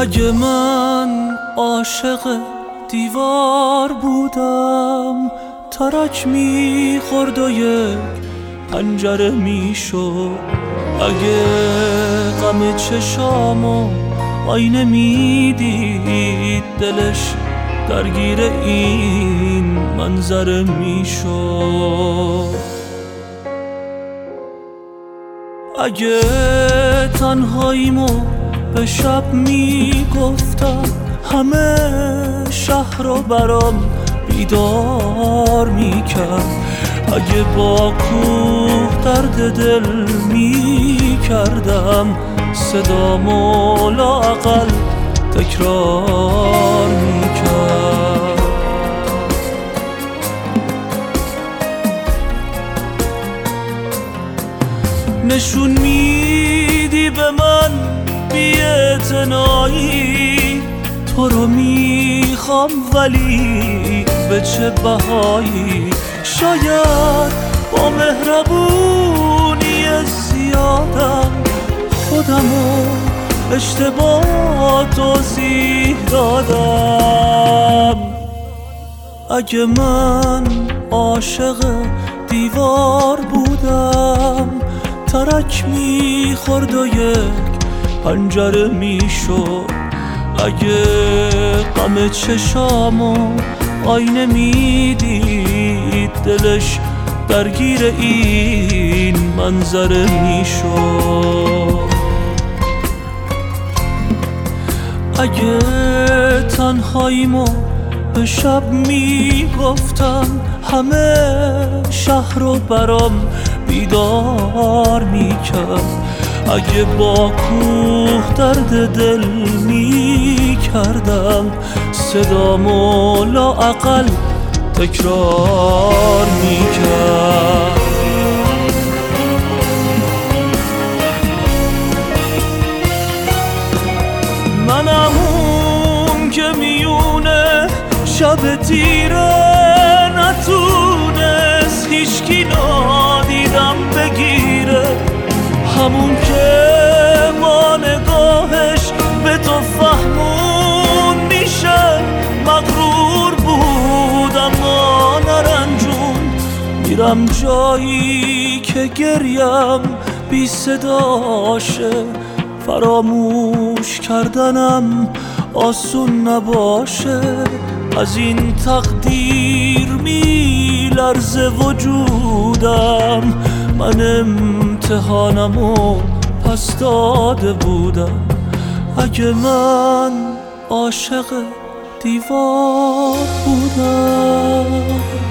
اگه من عاشق دیوار بودم، ترک میخورد و یک پنجره میشد. اگه غم چشامو آینه میدید، دلش درگیر این منظره میشد. اگه تنهاییمو به شب میگفتم، همه شهر رو برام بیدار میکرد. اگه با کوه درد دل میکردم، صدامو لااقل تکرار میکرد. نشون میدی به من بی‌اعتنایی، تو رو میخوام ولی به چه بهایی؟ شاید با مهربونی زیادم خودمو اشتباه توضیح دادم. اگه من عاشق دیوار بودم، ترک میخورد و یک پنجره میشد. اگه غم چشامو آینه میدید، دلش درگیر این منظره میشد. اگه تنهاییمو به شب میگفتم، همه شهر رو برام بیدار میکرد. اگه با کوه درد دل میکردم، صدامو لااقل تکرار میکرد. منم اون که میونه شب تیره نتونست هیچکی نادیدم بگیره، همون که با نگاهش به تو فهمون میشه مغرور بود اما نرنجون. میرم جایی که گریم بی صداشه، فراموش کردنم آسون نباشه. از این تقدیر میلرزه وجودم، من امتحانمو پس داده بودم. اگه من عاشق دیوار بودم.